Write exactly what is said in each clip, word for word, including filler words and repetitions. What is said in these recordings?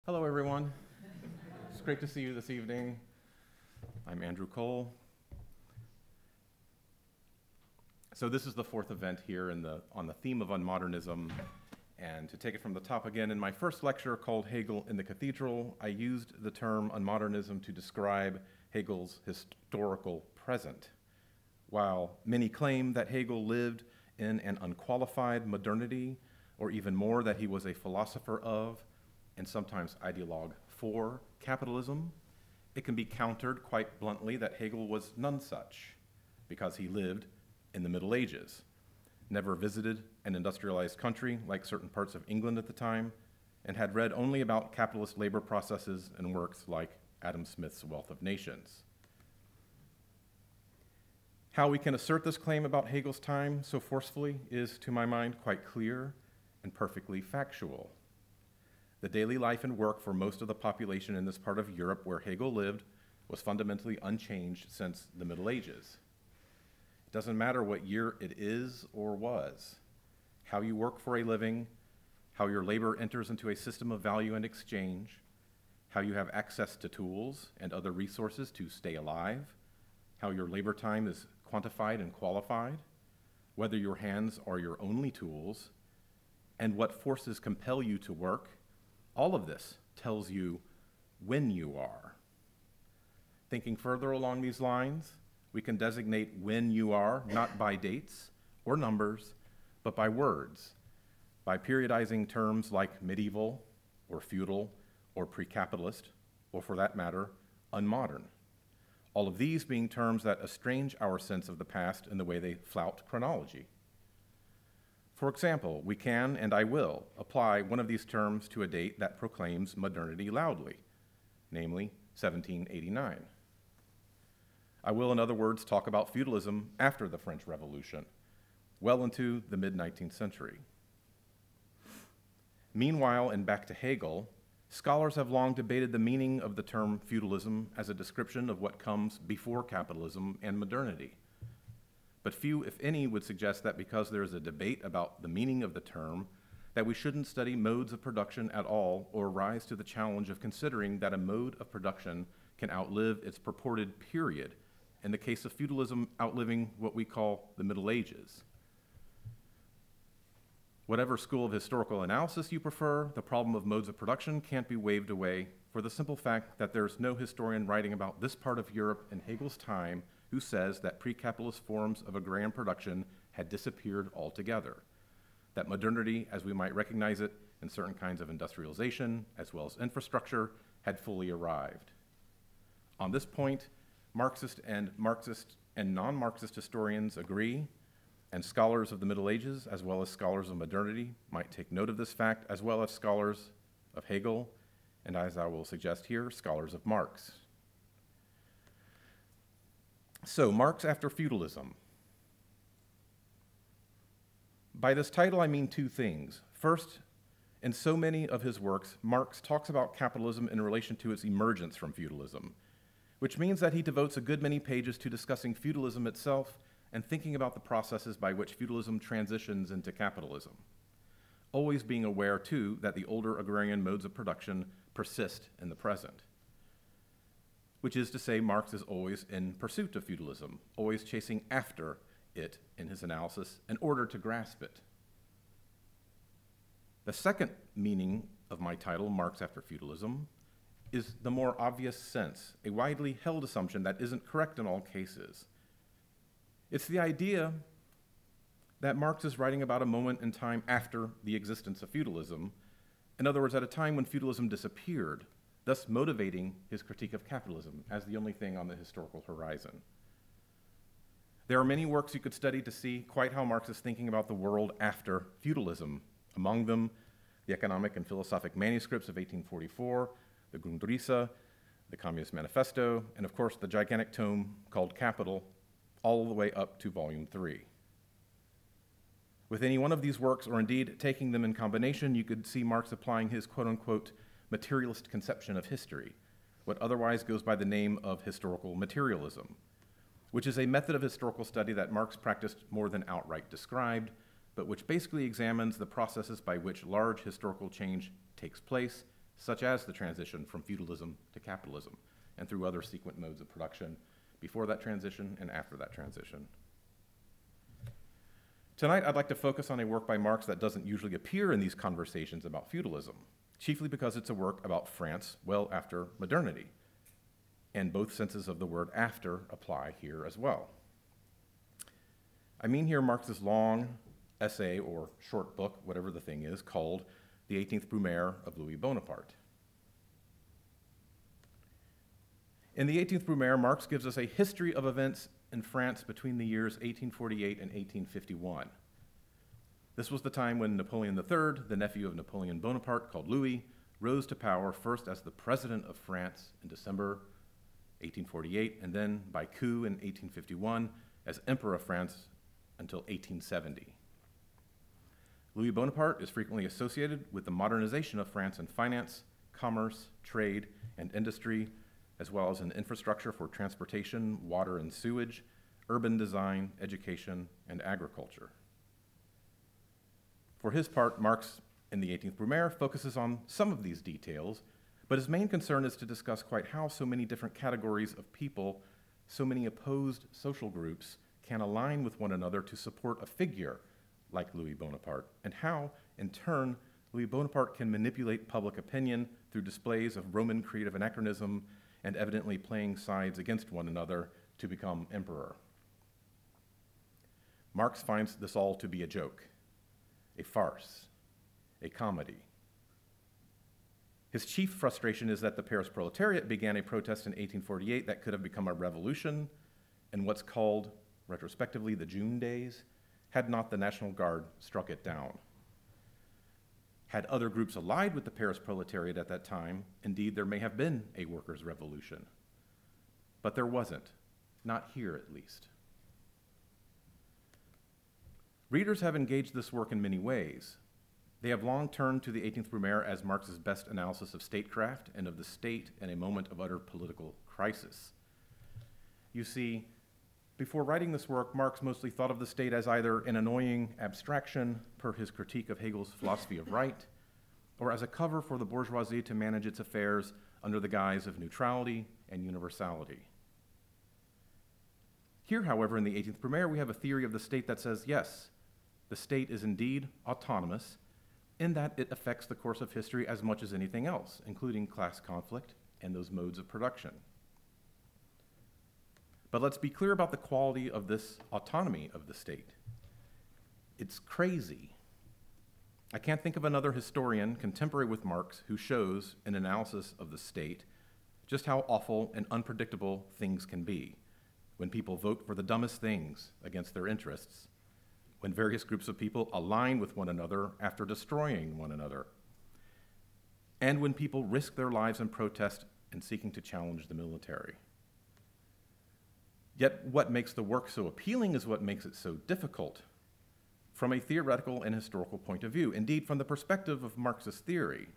Hello, everyone. It's great to see you this evening. I'm Andrew Cole. So this is the fourth event here in the, on the theme of unmodernism. And to take it from the top again, in my first lecture called Hegel in the Cathedral, I used the term unmodernism to describe Hegel's historical present. While many claim that Hegel lived in an unqualified modernity, or even more, that he was a philosopher of, and sometimes ideologue for capitalism, it can be countered quite bluntly that Hegel was none such, because he lived in the Middle Ages, never visited an industrialized country like certain parts of England at the time, and had read only about capitalist labor processes and works like Adam Smith's Wealth of Nations. How we can assert this claim about Hegel's time so forcefully is, to my mind, quite clear and perfectly factual. The daily life and work for most of the population in this part of Europe where Hegel lived was fundamentally unchanged since the Middle Ages. It doesn't matter what year it is or was. How you work for a living, how your labor enters into a system of value and exchange, how you have access to tools and other resources to stay alive, how your labor time is quantified and qualified, whether your hands are your only tools, and what forces compel you to work. All of this tells you when you are. Thinking further along these lines, we can designate when you are not by dates or numbers, but by words, by periodizing terms like medieval or feudal or pre-capitalist, or for that matter, unmodern. All of these being terms that estrange our sense of the past in the way they flout chronology. For example, we can, and I will, apply one of these terms to a date that proclaims modernity loudly, namely seventeen eighty-nine. I will, in other words, talk about feudalism after the French Revolution, well into the mid-nineteenth century. Meanwhile, and back to Hegel, scholars have long debated the meaning of the term feudalism as a description of what comes before capitalism and modernity. But few, if any, would suggest that because there is a debate about the meaning of the term, that we shouldn't study modes of production at all or rise to the challenge of considering that a mode of production can outlive its purported period, in the case of feudalism outliving what we call the Middle Ages. Whatever school of historical analysis you prefer, the problem of modes of production can't be waved away for the simple fact that there's no historian writing about this part of Europe in Hegel's time who says that pre-capitalist forms of agrarian production had disappeared altogether, that modernity, as we might recognize it in certain kinds of industrialization, as well as infrastructure, had fully arrived. On this point, Marxist and Marxist and non-Marxist historians agree, and scholars of the Middle Ages, as well as scholars of modernity, might take note of this fact, as well as scholars of Hegel, and as I will suggest here, scholars of Marx. So, Marx after feudalism. By this title, I mean two things. First, in so many of his works, Marx talks about capitalism in relation to its emergence from feudalism, which means that he devotes a good many pages to discussing feudalism itself and thinking about the processes by which feudalism transitions into capitalism, always being aware, too, that the older agrarian modes of production persist in the present. Which is to say, Marx is always in pursuit of feudalism, always chasing after it in his analysis in order to grasp it. The second meaning of my title, Marx after feudalism, is the more obvious sense, a widely held assumption that isn't correct in all cases. It's the idea that Marx is writing about a moment in time after the existence of feudalism, in other words, at a time when feudalism disappeared, thus motivating his critique of capitalism as the only thing on the historical horizon. There are many works you could study to see quite how Marx is thinking about the world after feudalism, among them the Economic and Philosophic Manuscripts of eighteen forty-four, the Grundrisse, the Communist Manifesto, and of course the gigantic tome called Capital, all the way up to Volume three. With any one of these works, or indeed taking them in combination, you could see Marx applying his quote-unquote materialist conception of history, what otherwise goes by the name of historical materialism, which is a method of historical study that Marx practiced more than outright described, but which basically examines the processes by which large historical change takes place such as the transition from feudalism to capitalism, and through other sequent modes of production before that transition and after that transition. Tonight, I'd like to focus on a work by Marx that doesn't usually appear in these conversations about feudalism, chiefly because it's a work about France well after modernity, and both senses of the word after apply here as well. I mean here Marx's long essay or short book, whatever the thing is, called The eighteenth Brumaire of Louis Bonaparte. In the eighteenth Brumaire, Marx gives us a history of events in France between the years eighteen forty-eight and eighteen fifty-one. This was the time when Napoleon the Third, the nephew of Napoleon Bonaparte, called Louis, rose to power first as the president of France in December eighteen forty-eight, and then by coup in eighteen fifty-one as emperor of France until eighteen seventy. Louis Bonaparte is frequently associated with the modernization of France in finance, commerce, trade, and industry, as well as in infrastructure for transportation, water and sewage, urban design, education, and agriculture. For his part, Marx, in the eighteenth Brumaire, focuses on some of these details, but his main concern is to discuss quite how so many different categories of people, so many opposed social groups, can align with one another to support a figure like Louis Bonaparte, and how, in turn, Louis Bonaparte can manipulate public opinion through displays of Roman creative anachronism and evidently playing sides against one another to become emperor. Marx finds this all to be a joke, a farce, a comedy. His chief frustration is that the Paris proletariat began a protest in eighteen forty-eight that could have become a revolution in what's called, retrospectively, the June Days, had not the National Guard struck it down. Had other groups allied with the Paris proletariat at that time, indeed there may have been a workers' revolution. But there wasn't, not here at least. Readers have engaged this work in many ways. They have long turned to the eighteenth Brumaire as Marx's best analysis of statecraft and of the state in a moment of utter political crisis. You see, before writing this work, Marx mostly thought of the state as either an annoying abstraction, per his critique of Hegel's philosophy of right, or as a cover for the bourgeoisie to manage its affairs under the guise of neutrality and universality. Here, however, in the eighteenth Brumaire, we have a theory of the state that says, yes, the state is indeed autonomous, in that it affects the course of history as much as anything else, including class conflict and those modes of production. But let's be clear about the quality of this autonomy of the state. It's crazy. I can't think of another historian contemporary with Marx who shows, in analysis of the state, just how awful and unpredictable things can be when people vote for the dumbest things against their interests, when various groups of people align with one another after destroying one another, and when people risk their lives in protest and seeking to challenge the military. Yet what makes the work so appealing is what makes it so difficult from a theoretical and historical point of view, indeed from the perspective of Marxist theory.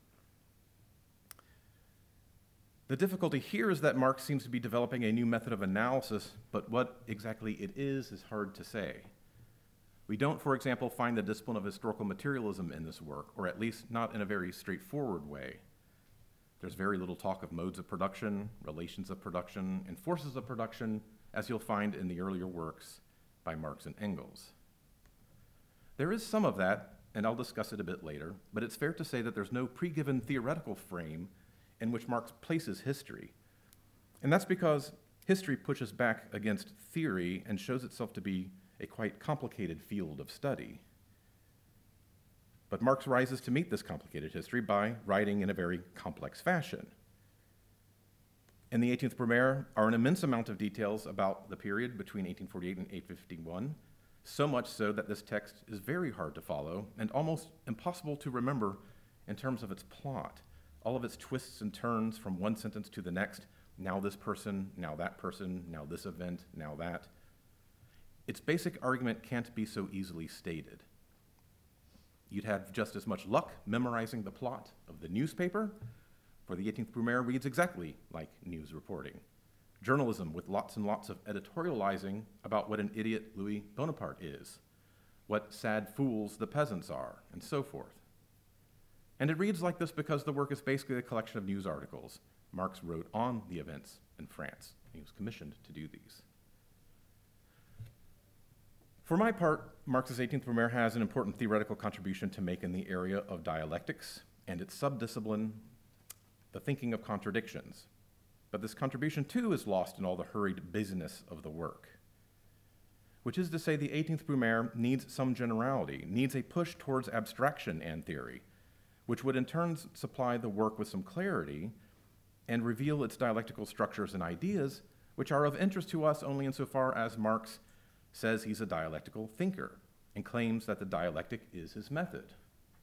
The difficulty here is that Marx seems to be developing a new method of analysis, but what exactly it is is hard to say. We don't, for example, find the discipline of historical materialism in this work, or at least not in a very straightforward way. There's very little talk of modes of production, relations of production, and forces of production, as you'll find in the earlier works by Marx and Engels. There is some of that, and I'll discuss it a bit later, but it's fair to say that there's no pre-given theoretical frame in which Marx places history. And that's because history pushes back against theory and shows itself to be a quite complicated field of study. But Marx rises to meet this complicated history by writing in a very complex fashion. In the eighteenth Brumaire are an immense amount of details about the period between eighteen forty-eight and eighteen fifty-one, so much so that this text is very hard to follow and almost impossible to remember in terms of its plot. All of its twists and turns from one sentence to the next, now this person, now that person, now this event, now that. Its basic argument can't be so easily stated. You'd have just as much luck memorizing the plot of the newspaper, for the eighteenth Brumaire reads exactly like news reporting. Journalism with lots and lots of editorializing about what an idiot Louis Bonaparte is, what sad fools the peasants are, and so forth. And it reads like this because the work is basically a collection of news articles Marx wrote on the events in France. He was commissioned to do these. For my part, Marx's eighteenth Brumaire has an important theoretical contribution to make in the area of dialectics and its subdiscipline, the thinking of contradictions. But this contribution, too, is lost in all the hurried busyness of the work. Which is to say, the eighteenth Brumaire needs some generality, needs a push towards abstraction and theory, which would in turn supply the work with some clarity and reveal its dialectical structures and ideas, which are of interest to us only insofar as Marx says he's a dialectical thinker and claims that the dialectic is his method.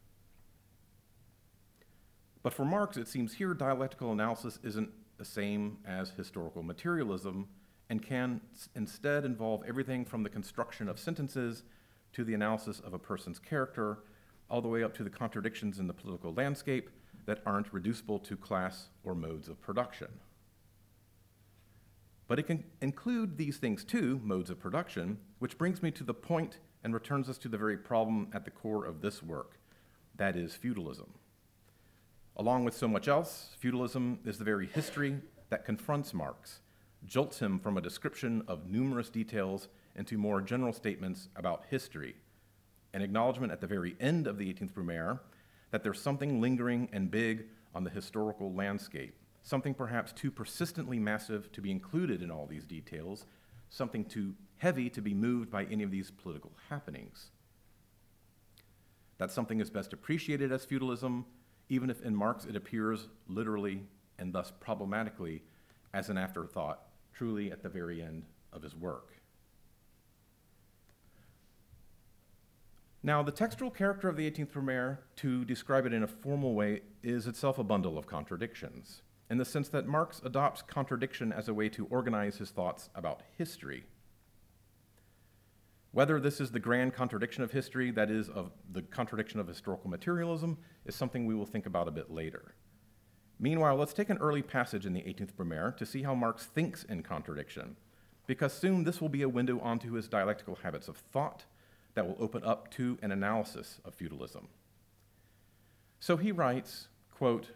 But for Marx, it seems here dialectical analysis isn't the same as historical materialism and can s- instead involve everything from the construction of sentences to the analysis of a person's character, all the way up to the contradictions in the political landscape that aren't reducible to class or modes of production. But it can include these things too, modes of production, which brings me to the point and returns us to the very problem at the core of this work, that is feudalism. Along with so much else, feudalism is the very history that confronts Marx, jolts him from a description of numerous details into more general statements about history, an acknowledgement at the very end of the eighteenth Brumaire that there's something lingering and big on the historical landscape, something perhaps too persistently massive to be included in all these details, something too heavy to be moved by any of these political happenings. That something is best appreciated as feudalism, even if in Marx it appears literally and thus problematically as an afterthought, truly at the very end of his work. Now, the textual character of the eighteenth Brumaire, to describe it in a formal way, is itself a bundle of contradictions, in the sense that Marx adopts contradiction as a way to organize his thoughts about history. Whether this is the grand contradiction of history, that is, of the contradiction of historical materialism, is something we will think about a bit later. Meanwhile, let's take an early passage in the eighteenth Brumaire to see how Marx thinks in contradiction, because soon this will be a window onto his dialectical habits of thought that will open up to an analysis of feudalism. So he writes, quote,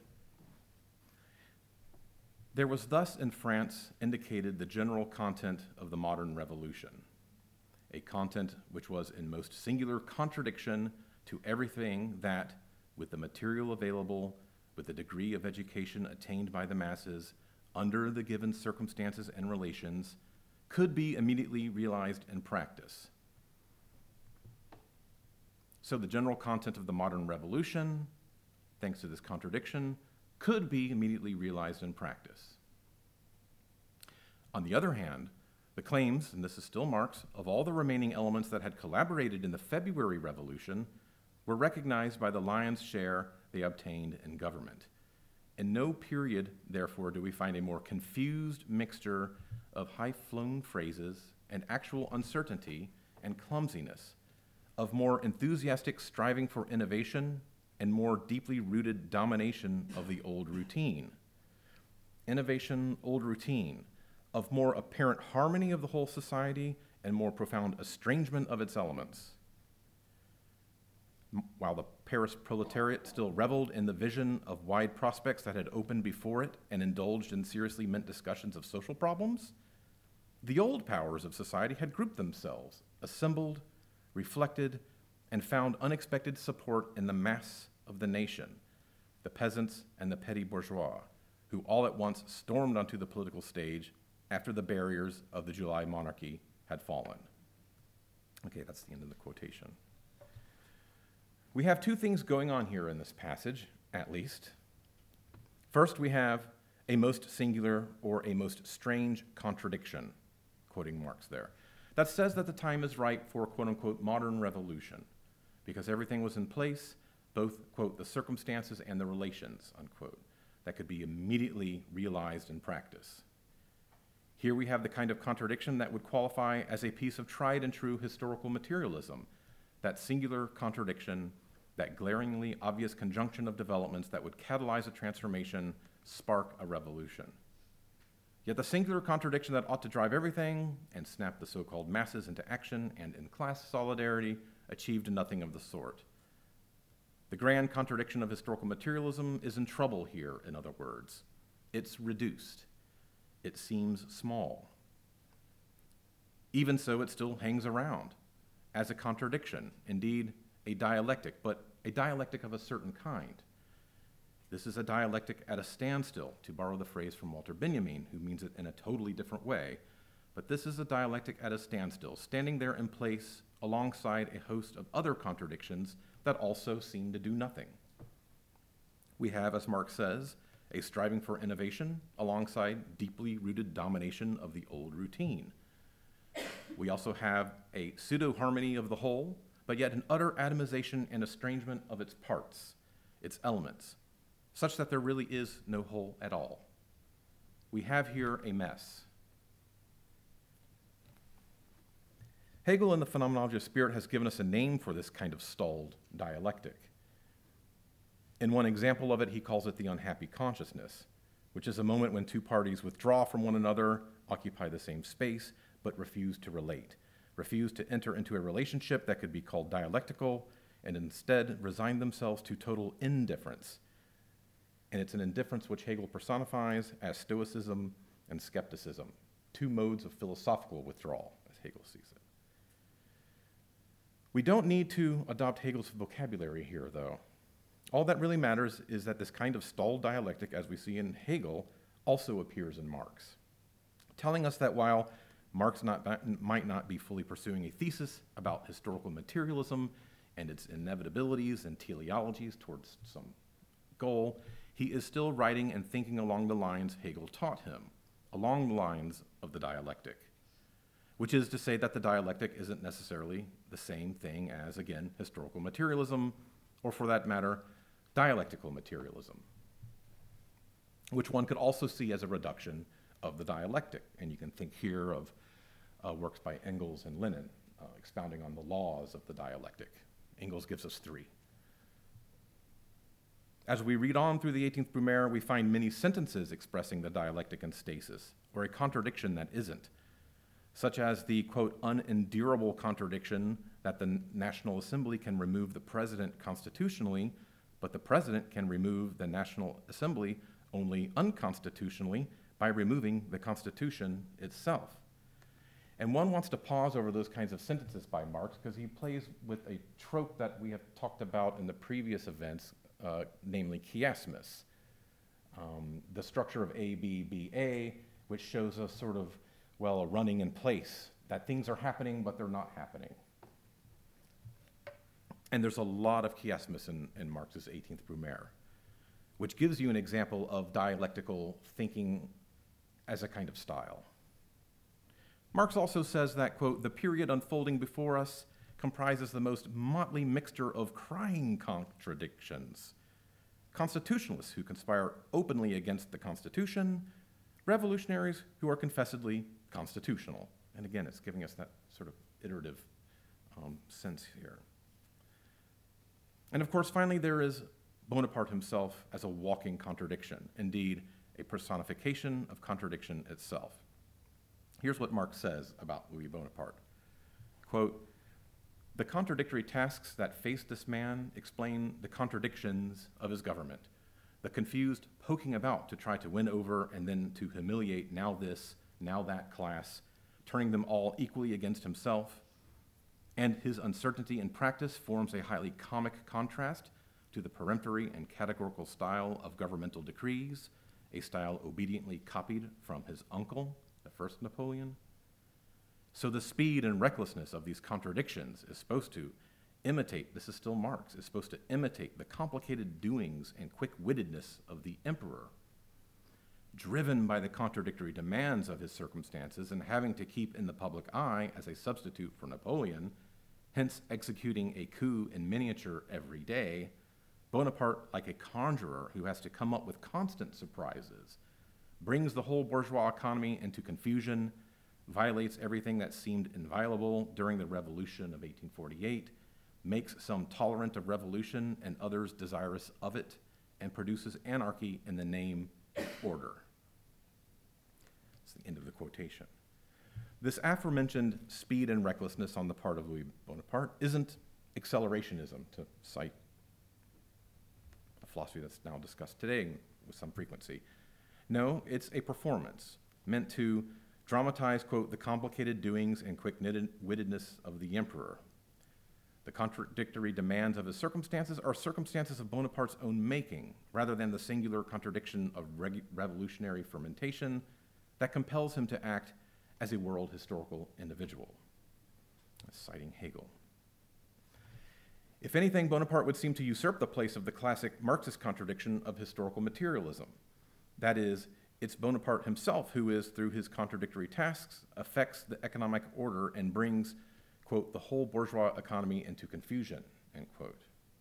"There was thus in France indicated the general content of the modern revolution, a content which was in most singular contradiction to everything that, with the material available, with the degree of education attained by the masses, under the given circumstances and relations, could be immediately realized in practice." So the general content of the modern revolution, thanks to this contradiction, could be immediately realized in practice. On the other hand, the claims, and this is still Marx, of all the remaining elements that had collaborated in the February Revolution were recognized by the lion's share they obtained in government. In no period, therefore, do we find a more confused mixture of high-flown phrases and actual uncertainty and clumsiness, of more enthusiastic striving for innovation and more deeply rooted domination of the old routine. Innovation, old routine, of more apparent harmony of the whole society and more profound estrangement of its elements. While the Paris proletariat still reveled in the vision of wide prospects that had opened before it and indulged in seriously meant discussions of social problems, the old powers of society had grouped themselves, assembled, reflected, and found unexpected support in the mass of the nation, the peasants and the petty bourgeois, who all at once stormed onto the political stage after the barriers of the July monarchy had fallen. Okay, that's the end of the quotation. We have two things going on here in this passage, at least. First, we have a most singular or a most strange contradiction, quoting Marx there, that says that the time is right for, quote-unquote, modern revolution, because everything was in place, both, quote, the circumstances and the relations, unquote, that could be immediately realized in practice. Here we have the kind of contradiction that would qualify as a piece of tried and true historical materialism, that singular contradiction, that glaringly obvious conjunction of developments that would catalyze a transformation, spark a revolution. Yet the singular contradiction that ought to drive everything and snap the so-called masses into action and in class solidarity achieved nothing of the sort. The grand contradiction of historical materialism is in trouble here, in other words. It's reduced. It seems small. Even so, it still hangs around as a contradiction, indeed a dialectic, but a dialectic of a certain kind. This is a dialectic at a standstill, to borrow the phrase from Walter Benjamin, who means it in a totally different way. But this is a dialectic at a standstill, standing there in place alongside a host of other contradictions that also seem to do nothing. We have, as Marx says, a striving for innovation alongside deeply rooted domination of the old routine. We also have a pseudo-harmony of the whole, but yet an utter atomization and estrangement of its parts, its elements, such that there really is no whole at all. We have here a mess. Hegel in the Phenomenology of Spirit has given us a name for this kind of stalled dialectic. In one example of it, he calls it the unhappy consciousness, which is a moment when two parties withdraw from one another, occupy the same space, but refuse to relate, refuse to enter into a relationship that could be called dialectical, and instead resign themselves to total indifference. And it's an indifference which Hegel personifies as Stoicism and skepticism, two modes of philosophical withdrawal, as Hegel sees it. We don't need to adopt Hegel's vocabulary here, though. All that really matters is that this kind of stalled dialectic, as we see in Hegel, also appears in Marx, telling us that while Marx not, might not be fully pursuing a thesis about historical materialism and its inevitabilities and teleologies towards some goal, he is still writing and thinking along the lines Hegel taught him, along the lines of the dialectic, which is to say that the dialectic isn't necessarily the same thing as, again, historical materialism, or for that matter, dialectical materialism, which one could also see as a reduction of the dialectic. And you can think here of uh, works by Engels and Lenin, uh, expounding on the laws of the dialectic. Engels gives us three. As we read on through the eighteenth Brumaire, we find many sentences expressing the dialectic in stasis, or a contradiction that isn't, such as the, quote, unendurable contradiction that the National Assembly can remove the president constitutionally, but the president can remove the National Assembly only unconstitutionally by removing the Constitution itself. And one wants to pause over those kinds of sentences by Marx because he plays with a trope that we have talked about in the previous events, uh, namely chiasmus, um, the structure of A, B, B, A, which shows us sort of, well, a running in place, that things are happening, but they're not happening. And there's a lot of chiasmus in, in Marx's eighteenth Brumaire, which gives you an example of dialectical thinking as a kind of style. Marx also says that, quote, the period unfolding before us comprises the most motley mixture of crying contradictions. Constitutionalists who conspire openly against the Constitution, revolutionaries who are confessedly constitutional. And again, it's giving us that sort of iterative um, sense here. And of course, finally, there is Bonaparte himself as a walking contradiction, indeed, a personification of contradiction itself. Here's what Marx says about Louis Bonaparte. Quote, the contradictory tasks that face this man explain the contradictions of his government, the confused poking about to try to win over and then to humiliate now this, now that class, turning them all equally against himself, and his uncertainty in practice forms a highly comic contrast to the peremptory and categorical style of governmental decrees, a style obediently copied from his uncle, the first Napoleon. So the speed and recklessness of these contradictions is supposed to imitate, this is still Marx, is supposed to imitate the complicated doings and quick-wittedness of the emperor, driven by the contradictory demands of his circumstances and having to keep in the public eye as a substitute for Napoleon, hence executing a coup in miniature every day. Bonaparte, like a conjurer who has to come up with constant surprises, brings the whole bourgeois economy into confusion, violates everything that seemed inviolable during the revolution of eighteen forty-eight, makes some tolerant of revolution and others desirous of it, and produces anarchy in the name of order. That's the end of the quotation. This aforementioned speed and recklessness on the part of Louis Bonaparte isn't accelerationism, to cite philosophy that's now discussed today with some frequency. No, it's a performance meant to dramatize, quote, the complicated doings and quick-wittedness of the emperor. The contradictory demands of his circumstances are circumstances of Bonaparte's own making, rather than the singular contradiction of reg- revolutionary fermentation that compels him to act as a world historical individual. That's citing Hegel. If anything, Bonaparte would seem to usurp the place of the classic Marxist contradiction of historical materialism. That is, it's Bonaparte himself who is, through his contradictory tasks, affects the economic order and brings, quote, the whole bourgeois economy into confusion, end quote.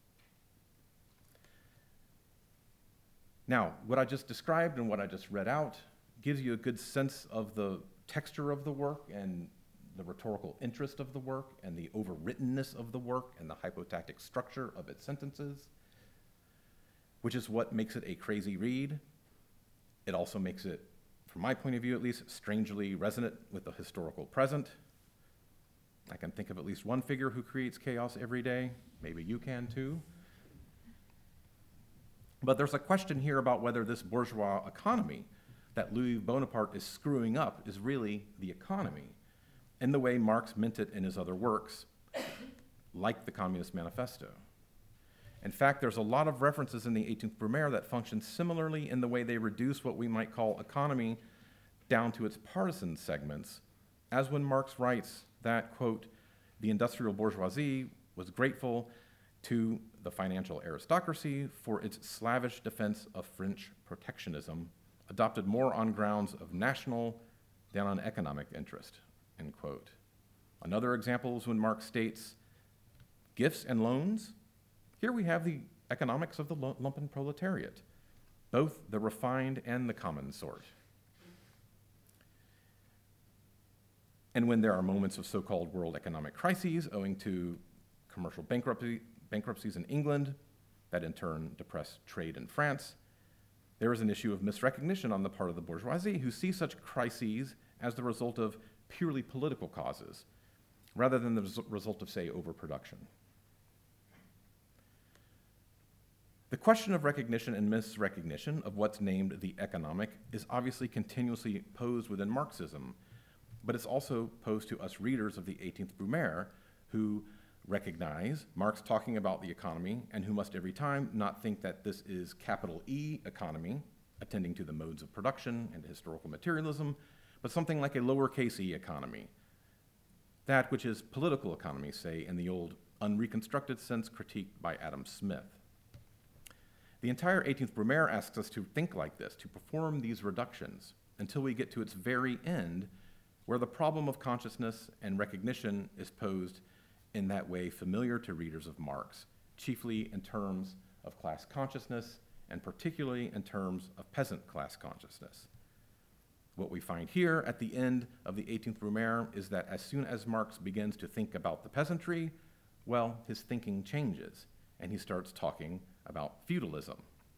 Now, what I just described and what I just read out gives you a good sense of the texture of the work and the rhetorical interest of the work and the overwrittenness of the work and the hypotactic structure of its sentences, which is what makes it a crazy read. It also makes it, from my point of view at least, strangely resonant with the historical present. I can think of at least one figure who creates chaos every day. Maybe you can too. But there's a question here about whether this bourgeois economy that Louis Bonaparte is screwing up is really the economy, in the way Marx meant it in his other works, like the Communist Manifesto. In fact, there's a lot of references in the eighteenth Brumaire that function similarly in the way they reduce what we might call economy down to its partisan segments, as when Marx writes that, quote, the industrial bourgeoisie was grateful to the financial aristocracy for its slavish defense of French protectionism, adopted more on grounds of national than on economic interest, end quote. Another example is when Marx states, gifts and loans. Here we have the economics of the lumpen proletariat, both the refined and the common sort. And when there are moments of so-called world economic crises owing to commercial bankruptcy, bankruptcies in England that in turn depress trade in France, there is an issue of misrecognition on the part of the bourgeoisie who see such crises as the result of purely political causes, rather than the result of, say, overproduction. The question of recognition and misrecognition of what's named the economic is obviously continuously posed within Marxism, but it's also posed to us readers of the eighteenth Brumaire who recognize Marx talking about the economy and who must every time not think that this is capital E economy, attending to the modes of production and historical materialism, but something like a lowercase e economy, that which is political economy, say, in the old unreconstructed sense critiqued by Adam Smith. The entire eighteenth Brumaire asks us to think like this, to perform these reductions, until we get to its very end, where the problem of consciousness and recognition is posed in that way familiar to readers of Marx, chiefly in terms of class consciousness, and particularly in terms of peasant class consciousness. What we find here at the end of the eighteenth Brumaire is that as soon as Marx begins to think about the peasantry, well, his thinking changes, and he starts talking about feudalism.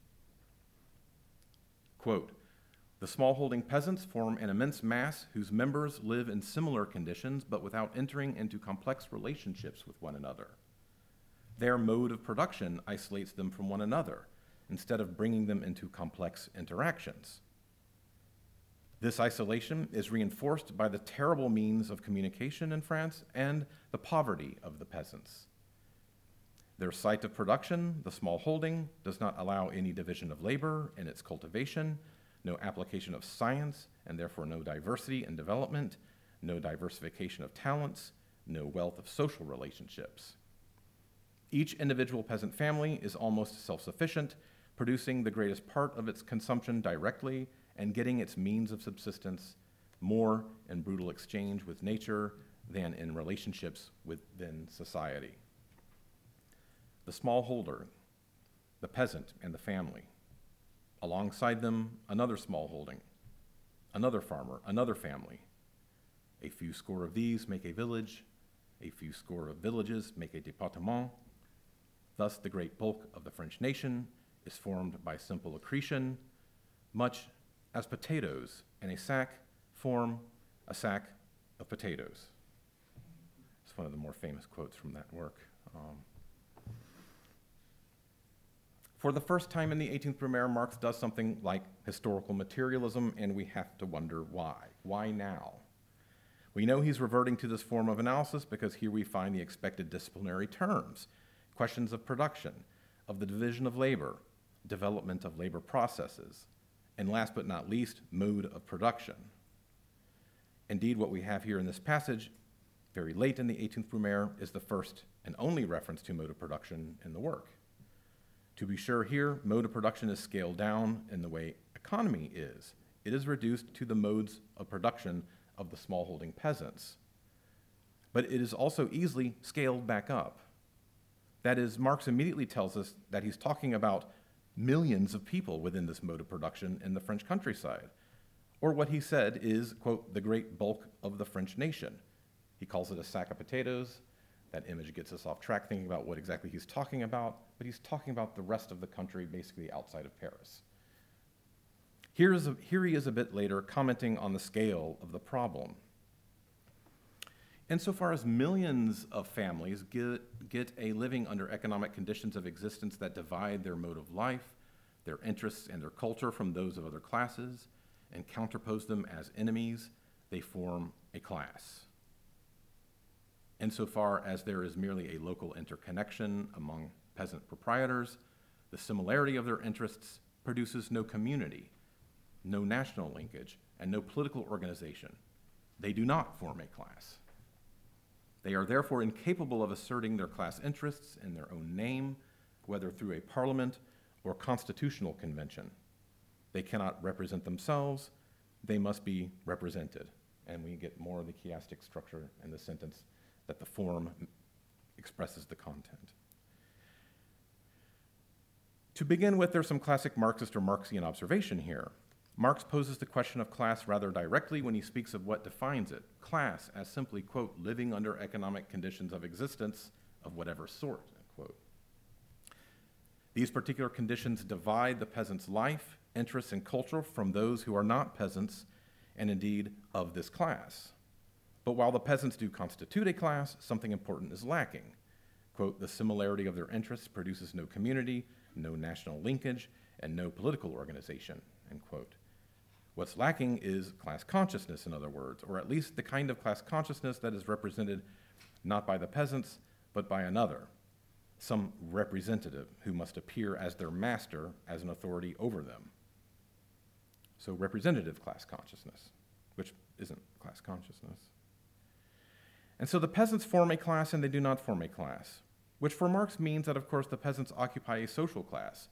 Quote, the small-holding peasants form an immense mass whose members live in similar conditions but without entering into complex relationships with one another. Their mode of production isolates them from one another instead of bringing them into complex interactions. This isolation is reinforced by the terrible means of communication in France and the poverty of the peasants. Their site of production, the small holding, does not allow any division of labor in its cultivation, no application of science, and therefore no diversity in development, no diversification of talents, no wealth of social relationships. Each individual peasant family is almost self-sufficient, producing the greatest part of its consumption directly and getting its means of subsistence more in brutal exchange with nature than in relationships within society. The smallholder, the peasant, and the family. Alongside them, another small holding, another farmer, another family. A few score of these make a village, a few score of villages make a département. Thus, the great bulk of the French nation is formed by simple accretion, much as potatoes in a sack form a sack of potatoes. It's one of the more famous quotes from that work. Um, For the first time in the eighteenth Brumaire, Marx does something like historical materialism, and we have to wonder why. Why now? We know he's reverting to this form of analysis because here we find the expected disciplinary terms, questions of production, of the division of labor, development of labor processes, and last but not least, mode of production. Indeed, what we have here in this passage, very late in the eighteenth Brumaire, is the first and only reference to mode of production in the work. To be sure here, mode of production is scaled down in the way economy is. It is reduced to the modes of production of the smallholding peasants. But it is also easily scaled back up. That is, Marx immediately tells us that he's talking about millions of people within this mode of production in the French countryside. Or what he said is, quote, the great bulk of the French nation. He calls it a sack of potatoes. That image gets us off track thinking about what exactly he's talking about, but he's talking about the rest of the country, basically outside of Paris. Here, is a, here he is a bit later commenting on the scale of the problem. Insofar as millions of families get, get a living under economic conditions of existence that divide their mode of life, their interests, and their culture from those of other classes, and counterpose them as enemies, they form a class. Insofar as there is merely a local interconnection among peasant proprietors, the similarity of their interests produces no community, no national linkage, and no political organization. They do not form a class. They are therefore incapable of asserting their class interests in their own name, whether through a parliament or constitutional convention. They cannot represent themselves, they must be represented. And we get more of the chiastic structure in the sentence that the form expresses the content. To begin with, there's some classic Marxist or Marxian observation here. Marx poses the question of class rather directly when he speaks of what defines it, class as simply, quote, living under economic conditions of existence of whatever sort, quote. These particular conditions divide the peasant's life, interests, and culture from those who are not peasants, and indeed of this class. But while the peasants do constitute a class, something important is lacking. Quote, the similarity of their interests produces no community, no national linkage, and no political organization, end quote. What's lacking is class consciousness, in other words, or at least the kind of class consciousness that is represented not by the peasants, but by another, some representative who must appear as their master, as an authority over them. So representative class consciousness, which isn't class consciousness. And so the peasants form a class and they do not form a class, which for Marx means that, of course, the peasants occupy a social class.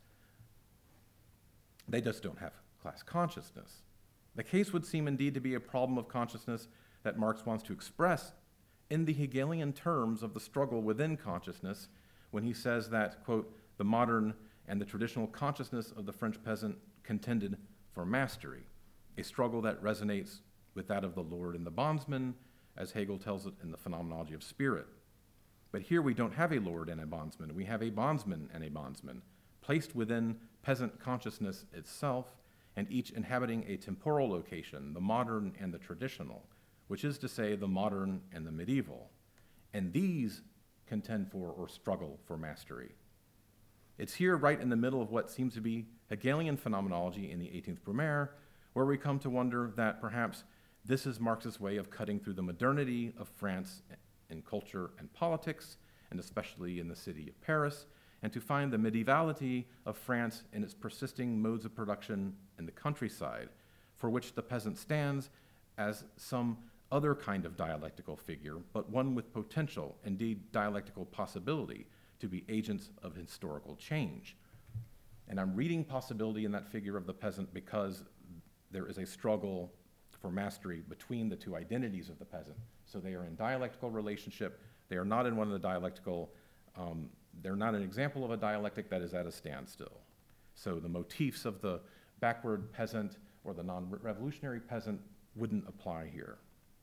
They just don't have class consciousness. The case would seem indeed to be a problem of consciousness that Marx wants to express in the Hegelian terms of the struggle within consciousness when he says that, quote, the modern and the traditional consciousness of the French peasant contended for mastery, a struggle that resonates with that of the lord and the bondsman, as Hegel tells it in the Phenomenology of Spirit. But here we don't have a lord and a bondsman. We have a bondsman and a bondsman, placed within peasant consciousness itself, and each inhabiting a temporal location, the modern and the traditional, which is to say the modern and the medieval. And these contend for or struggle for mastery. It's here right in the middle of what seems to be Hegelian phenomenology in the eighteenth Brumaire, where we come to wonder that perhaps this is Marx's way of cutting through the modernity of France in culture and politics, and especially in the city of Paris, and to find the medievality of France in its persisting modes of production in the countryside, for which the peasant stands as some other kind of dialectical figure, but one with potential, indeed dialectical possibility, to be agents of historical change. And I'm reading possibility in that figure of the peasant because there is a struggle for mastery between the two identities of the peasant. So they are in dialectical relationship. They are not in one of the dialectical, um, they're not an example of a dialectic that is at a standstill. So the motifs of the backward peasant or the non-revolutionary peasant wouldn't apply here.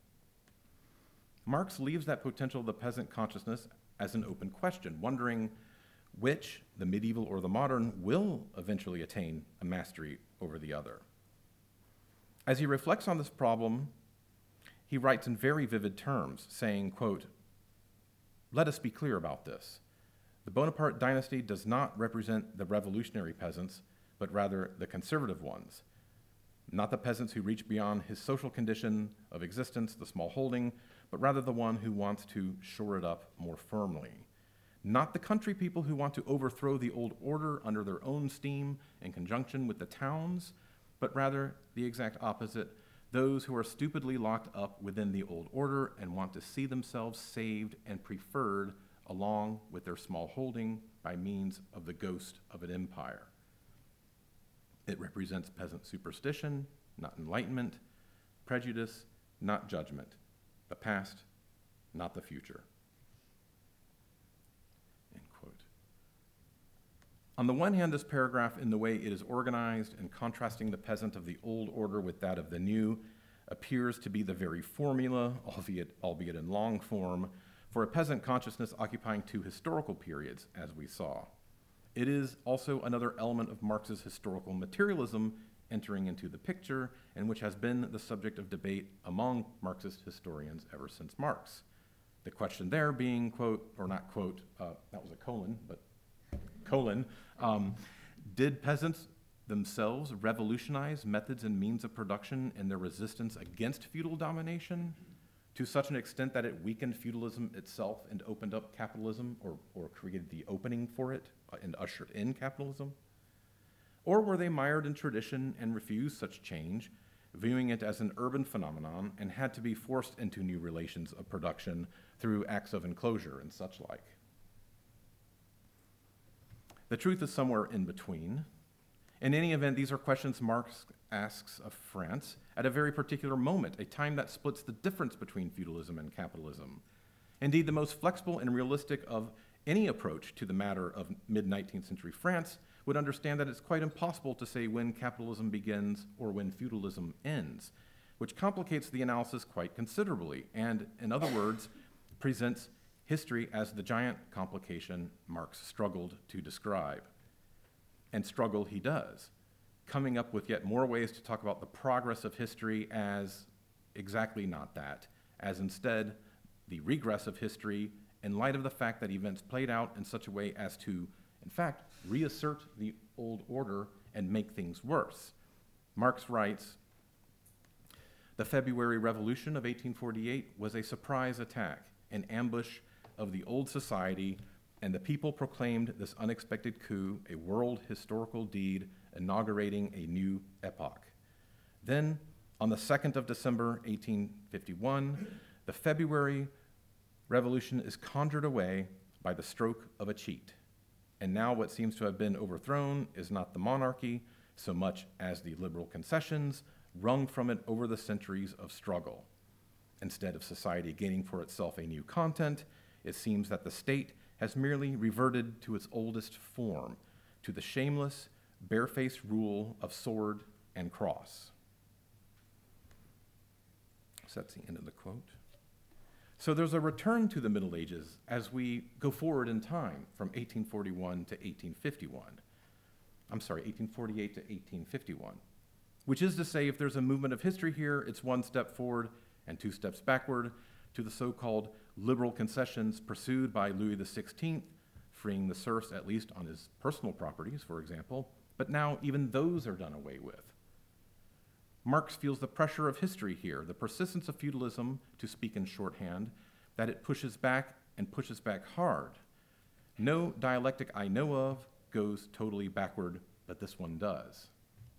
Marx leaves that potential of the peasant consciousness as an open question, wondering which, the medieval or the modern, will eventually attain a mastery over the other. As he reflects on this problem, he writes in very vivid terms, saying, quote, let us be clear about this. The Bonaparte dynasty does not represent the revolutionary peasants, but rather the conservative ones. Not the peasants who reach beyond his social condition of existence, the small holding, but rather the one who wants to shore it up more firmly. Not the country people who want to overthrow the old order under their own steam in conjunction with the towns, but rather the exact opposite, those who are stupidly locked up within the old order and want to see themselves saved and preferred along with their small holding by means of the ghost of an empire. It represents peasant superstition, not enlightenment, prejudice, not judgment, the past, not the future. End quote. On the one hand, this paragraph, in the way it is organized and contrasting the peasant of the old order with that of the new, appears to be the very formula, albeit, albeit in long form, for a peasant consciousness occupying two historical periods, as we saw. It is also another element of Marx's historical materialism entering into the picture, and which has been the subject of debate among Marxist historians ever since Marx. The question there being, quote, or not quote, uh, that was a colon, but colon, um, did peasants themselves revolutionize methods and means of production in their resistance against feudal domination to such an extent that it weakened feudalism itself and opened up capitalism, or, or created the opening for it uh, and ushered in capitalism? Or were they mired in tradition and refused such change, viewing it as an urban phenomenon and had to be forced into new relations of production through acts of enclosure and such like? The truth is somewhere in between. In any event, these are questions Marx asks of France at a very particular moment, a time that splits the difference between feudalism and capitalism. Indeed, the most flexible and realistic of any approach to the matter of mid-nineteenth century France would understand that it's quite impossible to say when capitalism begins or when feudalism ends, which complicates the analysis quite considerably, and, in other words, presents history as the giant complication Marx struggled to describe. And struggle he does, coming up with yet more ways to talk about the progress of history as exactly not that, as instead the regress of history in light of the fact that events played out in such a way as to, in fact, reassert the old order and make things worse. Marx writes, "The February Revolution of eighteen forty-eight was a surprise attack, an ambush of the old society, and the people proclaimed this unexpected coup a world historical deed inaugurating a new epoch. Then, on the second of December, eighteen fifty-one, the February Revolution is conjured away by the stroke of a cheat. And now what seems to have been overthrown is not the monarchy so much as the liberal concessions wrung from it over the centuries of struggle. Instead of society gaining for itself a new content, it seems that the state has merely reverted to its oldest form, to the shameless, barefaced rule of sword and cross." So that's the end of the quote. So there's a return to the Middle Ages as we go forward in time from eighteen forty-one to eighteen fifty-one. I'm sorry, eighteen forty-eight to eighteen fifty-one, which is to say if there's a movement of history here, it's one step forward and two steps backward to the so-called liberal concessions pursued by Louis the sixteenth, freeing the serfs at least on his personal properties, for example, but now even those are done away with. Marx feels the pressure of history here, the persistence of feudalism, to speak in shorthand, that it pushes back and pushes back hard. No dialectic I know of goes totally backward, but this one does.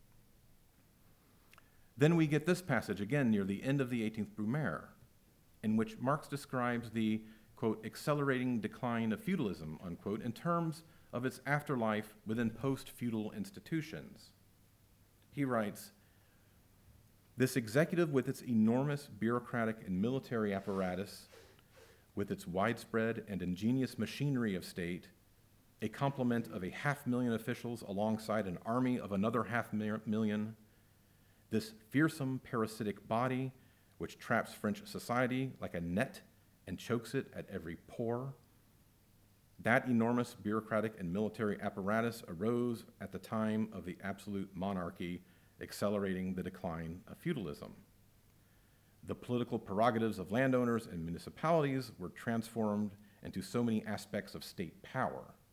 Then we get this passage again near the end of the eighteenth Brumaire, in which Marx describes the, quote, accelerating decline of feudalism, unquote, in terms of its afterlife within post-feudal institutions. He writes, "This executive with its enormous bureaucratic and military apparatus, with its widespread and ingenious machinery of state, a complement of a half million officials alongside an army of another half million, this fearsome parasitic body which traps French society like a net and chokes it at every pore. That enormous bureaucratic and military apparatus arose at the time of the absolute monarchy, accelerating the decline of feudalism. The political prerogatives of landowners and municipalities were transformed into so many aspects of state power.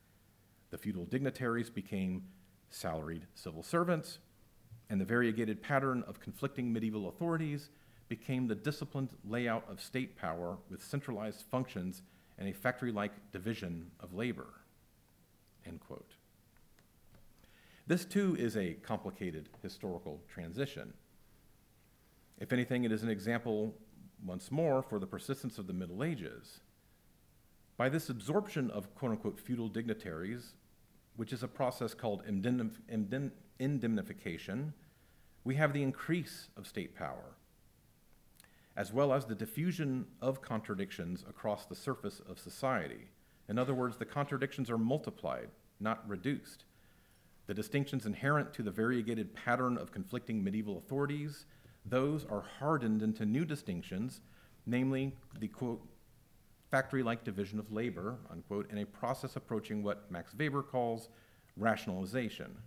The feudal dignitaries became salaried civil servants, and the variegated pattern of conflicting medieval authorities became the disciplined layout of state power with centralized functions and a factory-like division of labor, end quote. This too is a complicated historical transition. If anything, it is an example, once more, for the persistence of the Middle Ages. By this absorption of quote-unquote feudal dignitaries, which is a process called indemnif- indemn- indemnification, we have the increase of state power, as well as the diffusion of contradictions across the surface of society. In other words, the contradictions are multiplied, not reduced. The distinctions inherent to the variegated pattern of conflicting medieval authorities, those are hardened into new distinctions, namely the, quote, factory-like division of labor, unquote, in a process approaching what Max Weber calls rationalization.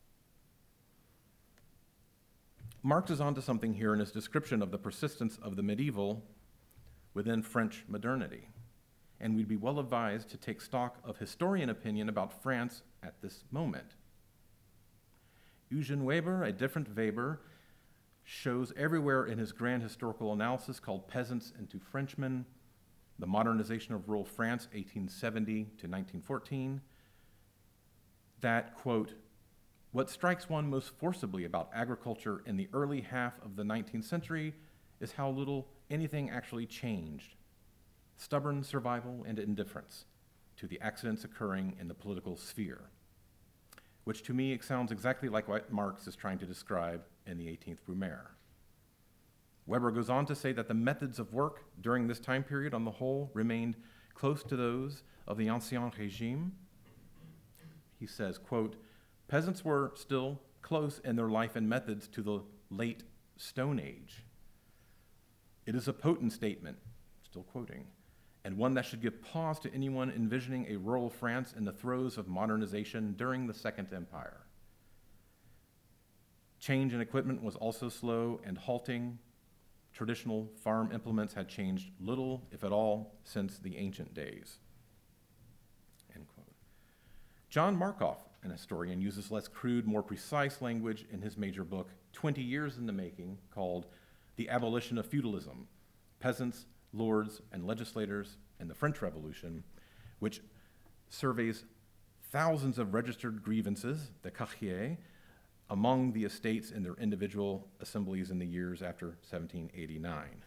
Marx is onto something here in his description of the persistence of the medieval within French modernity, and we'd be well advised to take stock of historian opinion about France at this moment. Eugen Weber, a different Weber, shows everywhere in his grand historical analysis called Peasants into Frenchmen, the modernization of rural France, eighteen seventy to nineteen fourteen, that, quote, what strikes one most forcibly about agriculture in the early half of the nineteenth century is how little anything actually changed. Stubborn survival and indifference to the accidents occurring in the political sphere, which to me sounds exactly like what Marx is trying to describe in the eighteenth Brumaire. Weber goes on to say that the methods of work during this time period on the whole remained close to those of the Ancien Régime. He says, quote, peasants were still close in their life and methods to the late Stone Age. It is a potent statement, still quoting, and one that should give pause to anyone envisioning a rural France in the throes of modernization during the Second Empire. Change in equipment was also slow and halting. Traditional farm implements had changed little, if at all, since the ancient days. End quote. John Markoff, an historian, uses less crude, more precise language in his major book, twenty years in the Making, called The Abolition of Feudalism, Peasants, Lords, and Legislators in the French Revolution, which surveys thousands of registered grievances, the cahiers, among the estates in their individual assemblies in the years after seventeen eighty-nine.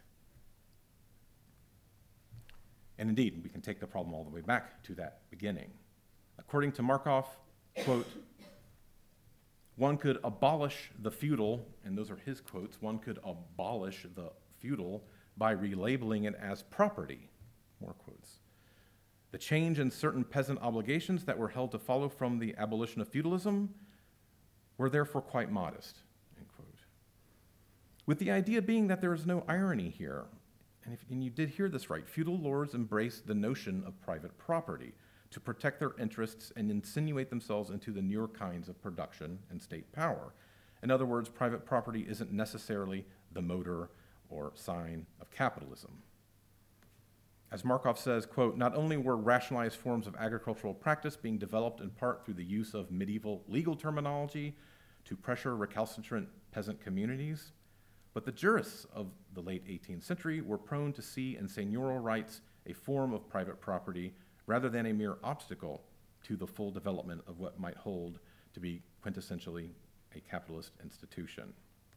And indeed, we can take the problem all the way back to that beginning. According to Markoff, quote, one could abolish the feudal, and those are his quotes, one could abolish the feudal by relabeling it as property, more quotes. The change in certain peasant obligations that were held to follow from the abolition of feudalism were therefore quite modest, end quote. With the idea being that there is no irony here, and, if, and you did hear this right, feudal lords embraced the notion of private property to protect their interests and insinuate themselves into the newer kinds of production and state power. In other words, private property isn't necessarily the motor or sign of capitalism. As Markoff says, quote, not only were rationalized forms of agricultural practice being developed in part through the use of medieval legal terminology to pressure recalcitrant peasant communities, but the jurists of the late eighteenth century were prone to see in seigneurial rights a form of private property rather than a mere obstacle to the full development of what might hold to be quintessentially a capitalist institution.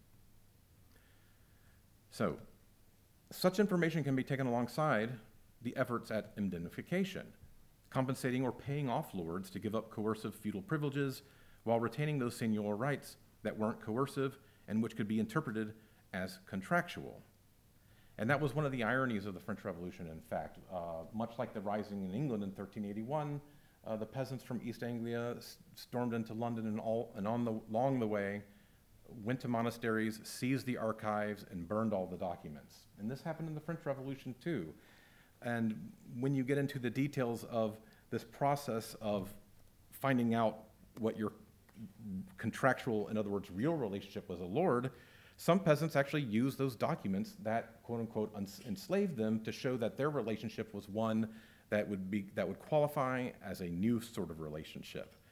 So, such information can be taken alongside the efforts at indemnification, compensating or paying off lords to give up coercive feudal privileges while retaining those seigneurial rights that weren't coercive and which could be interpreted as contractual. And that was one of the ironies of the French Revolution, in fact. Uh, much like the Rising in England in thirteen eighty-one, uh, the peasants from East Anglia s- stormed into London and, all, and on the, along the way went to monasteries, seized the archives, and burned all the documents. And this happened in the French Revolution too. And when you get into the details of this process of finding out what your contractual, in other words, real relationship with a lord, some peasants actually use those documents that, quote unquote, uns- enslaved them to show that their relationship was one that would be that would qualify as a new sort of relationship.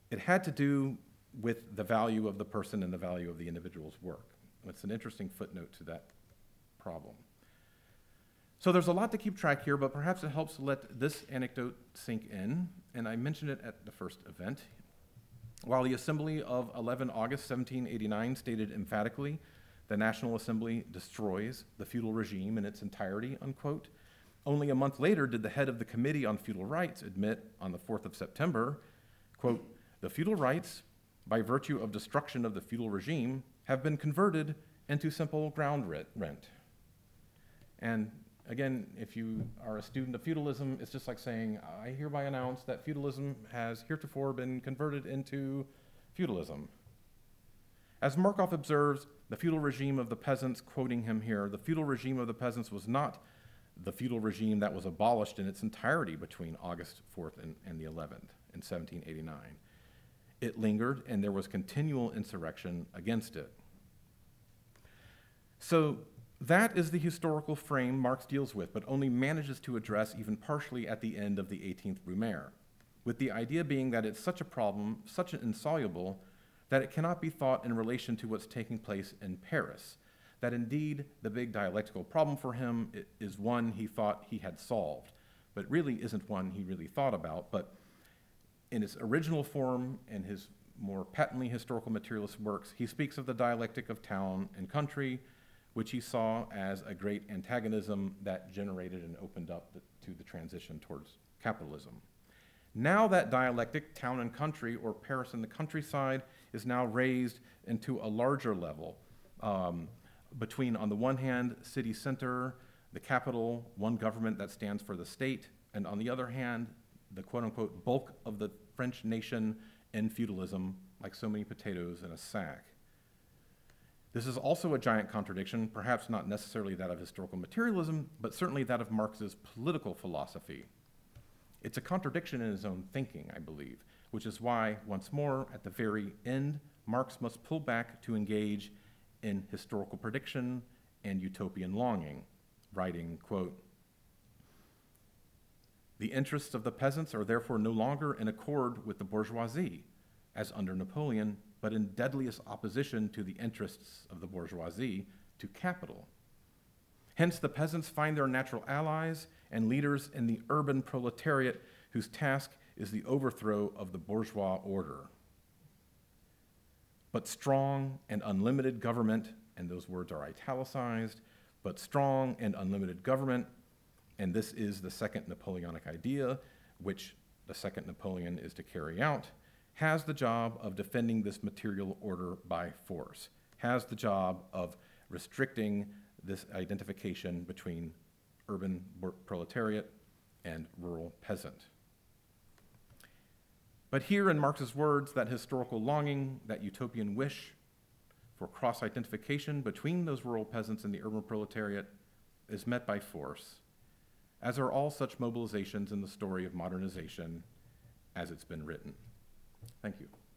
It had to do with the value of the person and the value of the individual's work. It's an interesting footnote to that problem. So there's a lot to keep track here, but perhaps it helps to let this anecdote sink in, and I mentioned it at the first event. While the Assembly of eleven August seventeen eighty-nine stated emphatically, the National Assembly destroys the feudal regime in its entirety, unquote, only a month later did the head of the Committee on Feudal Rights admit on the fourth of September, quote, the feudal rights, by virtue of destruction of the feudal regime, have been converted into simple ground rent. And again, if you are a student of feudalism, it's just like saying, I hereby announce that feudalism has heretofore been converted into feudalism. As Markov observes, the feudal regime of the peasants, quoting him here, the feudal regime of the peasants was not the feudal regime that was abolished in its entirety between August fourth and, and the eleventh in seventeen eighty-nine. It lingered, and there was continual insurrection against it. So that is the historical frame Marx deals with, but only manages to address even partially at the end of the eighteenth Brumaire, with the idea being that it's such a problem, such an insoluble, that it cannot be thought in relation to what's taking place in Paris, that indeed the big dialectical problem for him is one he thought he had solved, but really isn't one he really thought about. But in its original form and his more patently historical materialist works, he speaks of the dialectic of town and country, which he saw as a great antagonism that generated and opened up the, to the transition towards capitalism. Now that dialectic, town and country, or Paris and the countryside, is now raised into a larger level um, between, on the one hand, city center, the capital, one government that stands for the state, and on the other hand, the quote-unquote bulk of the French nation in feudalism, like so many potatoes in a sack. This is also a giant contradiction, perhaps not necessarily that of historical materialism, but certainly that of Marx's political philosophy. It's a contradiction in his own thinking, I believe, which is why, once more, at the very end, Marx must pull back to engage in historical prediction and utopian longing, writing, quote, the interests of the peasants are therefore no longer in accord with the bourgeoisie, as under Napoleon, but in deadliest opposition to the interests of the bourgeoisie, to capital. Hence, the peasants find their natural allies and leaders in the urban proletariat, whose task is the overthrow of the bourgeois order. But strong and unlimited government, and those words are italicized, but strong and unlimited government, and this is the second Napoleonic idea, which the second Napoleon is to carry out, has the job of defending this material order by force, has the job of restricting this identification between urban proletariat and rural peasant. But here in Marx's words, that historical longing, that utopian wish for cross-identification between those rural peasants and the urban proletariat is met by force, as are all such mobilizations in the story of modernization as it's been written. Thank you.